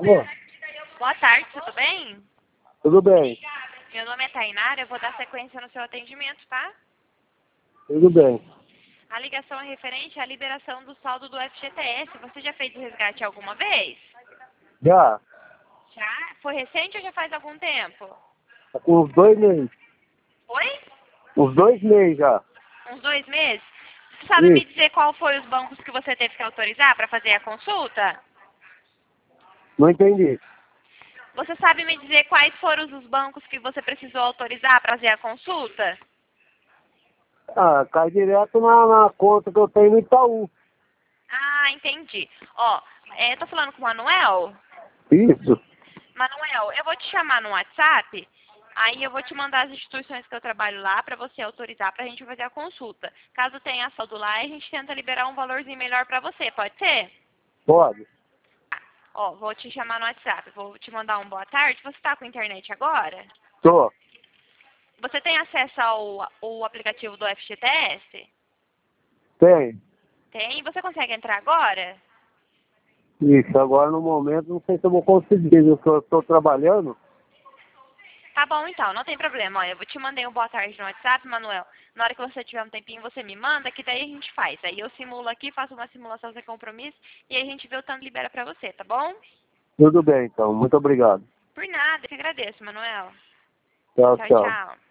Alô? Boa tarde, tudo bem? Tudo bem? Meu nome é Tainara, eu vou dar sequência no seu atendimento, tá? Tudo bem. A ligação é referente à liberação do saldo do FGTS. Você já fez o resgate alguma vez? Já? Já? Foi recente ou já faz algum tempo? Tá com uns 2 meses. Oi? Uns 2 meses já. Uns 2 meses? Você sabe me Isso. dizer qual foi os bancos que você teve que autorizar para fazer a consulta? Não entendi. Você sabe me dizer quais foram os bancos que você precisou autorizar para fazer a consulta? Ah, cai direto na conta que eu tenho no Itaú. Ah, entendi. Ó, eu tô falando com o Manuel. Isso. Manuel, eu vou te chamar no WhatsApp, aí eu vou te mandar as instituições que eu trabalho lá para você autorizar para a gente fazer a consulta. Caso tenha saldo lá, a gente tenta liberar um valorzinho melhor para você, pode ser? Pode. Ó, vou te chamar no WhatsApp, vou te mandar um boa tarde. Você está com internet agora? Tô. Você tem acesso ao aplicativo do FGTS? Tem. Tem? Você consegue entrar agora? Isso. Agora no momento não sei se eu vou conseguir, viu? Porque eu estou trabalhando. Tá bom, então, não tem problema. Olha, eu vou te mandar um boa tarde no WhatsApp, Manuel. Na hora que você tiver um tempinho, você me manda, que daí a gente faz. Aí eu simulo aqui, faço uma simulação sem compromisso e aí a gente vê o tanto que libera pra você, tá bom? Tudo bem, então. Muito obrigado. Por nada, eu que agradeço, Manuel. Tchau, Tchau, tchau. tchau.